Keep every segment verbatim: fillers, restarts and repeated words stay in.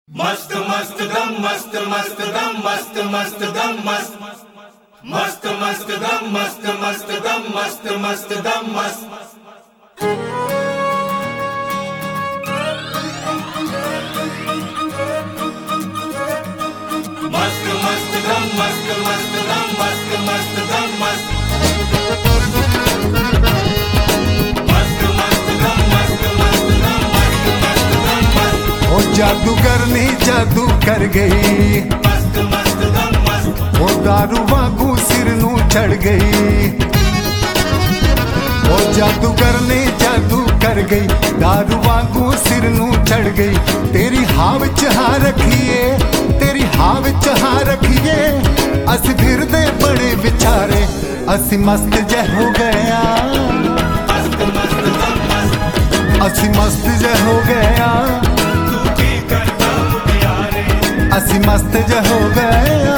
मस्त मस्त दम मस्त मस्त दम मस्त मस्त दम मस्त मस्त मस्त दम मस्त मस्त दम मस्त मस्त दम मस्त मस्त मस्त दम मस्त मस्त दम मस्त मस्त दम मस्त जादूगर ने जादू कर गई, मस्त मस्त दम मस्त वो दारू वांगू सिर नू चढ़ गई। वो जादूगर ने जादू कर गई, दारू वांगू सिर नू चढ़ गई। तेरी हाव चहा रखिए, तेरी हाव चहा रखिए। अस फिरदे बड़े विचारे, असी मस्त जह हो गया, मस्त मस्त दम मस्त असी मस्त जह हो गया, असी मस्त ज हो गया।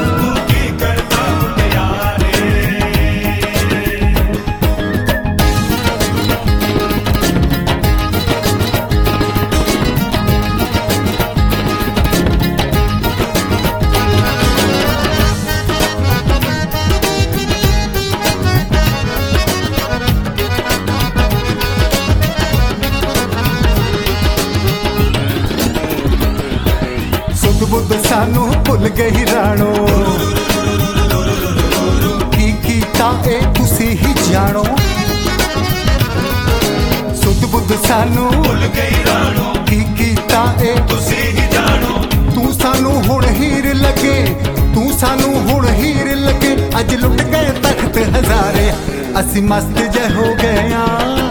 बुद्ध सानू भुल गई राणो, की कीता ए तुसी ही जानो। सुध बुद्ध सानू भुल गई राणो, की कीता ए तुसी ही जानो। तू सानू हुण हीर लगे, तू सानू हुण हीर लगे। अज लुट गए तख्त हजारे, असी मस्त ज हो गया,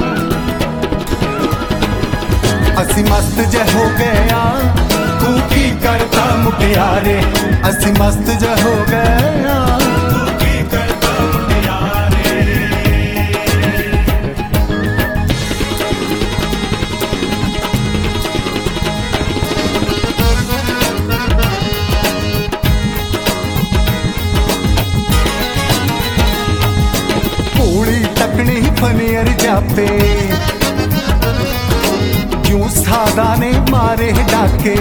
असी मस्त ज हो गया। तू की करता मुटियारे, असी मस्त ज हो गया, तू की करता मुटियारे। पूरी तकनी फनियर जापे, जू सादा ने मारे डाके।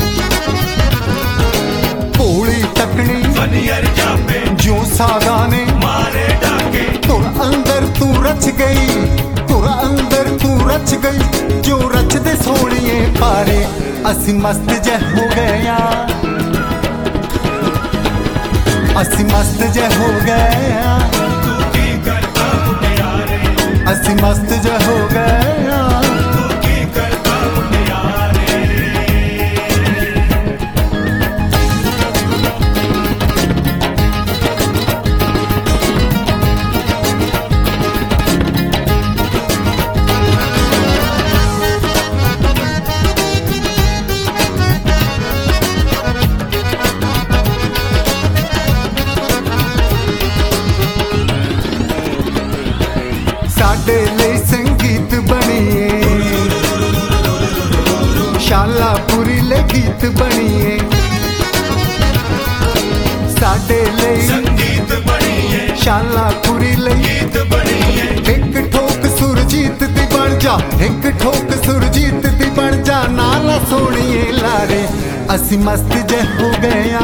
पूरी तकनी फनियर जापे, जो सादा ने मारे डाके। तुर अंदर तू रच गई, तुर अंदर तू रच गई। जो रच दे सोनिए पारे, असी मस्त ज हो गया, असी मस्त ज हो गया, तू की करता मुटियारे, असी मस्त ज हो गया। तू की करता मुटियारे। साडे लिए संगीत बनिए, शालापुरी ले गीत बनिए। साडे लिए संगीत बनिए, शालापुरी ले गीत बनिए। एक ठोक सुरजीत दी बन जा, एक ठोक सुरजीत दी बन जा। नाला सोनिए लारे, असी मस्त ज हो गया,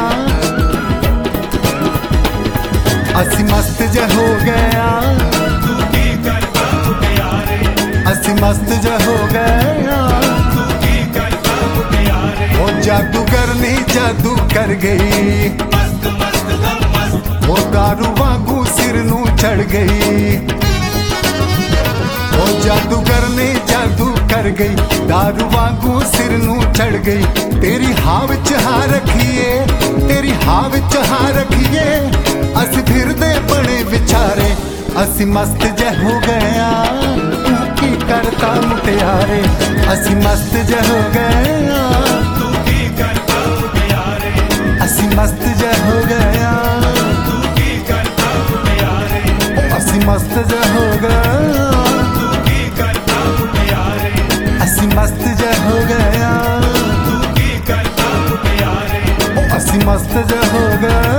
असी मस्त ज हो गया, तू की करता मुटियारे, असी मस्त ज हो गया। तू की करता मुटियारे। वो जादूगर ने जादू कर गई, मस्त मस्त दम मस्त वो दारू वांगू सिर नू चढ़ गई। वो जादूगर ने जादू कर गई, दारू वांगू सिर नू चढ़ गई। तेरी हाव चहा रखिए, तेरी हाव चहा रखिए। अस फिरदे बड़े विचारे, असी मस्त ज हो गया, तू की करता मुटियारे। असी मस्त ज हो गया, तू की करता मुटियारे, असी मस्त ज हो गया, तू की करता मुटियारे, असी मस्त ज हो गया, तू की करता मुटियारे, असी मस्त ज हो गया, तू की करता मुटियारे। असी मस्त ज हो गया।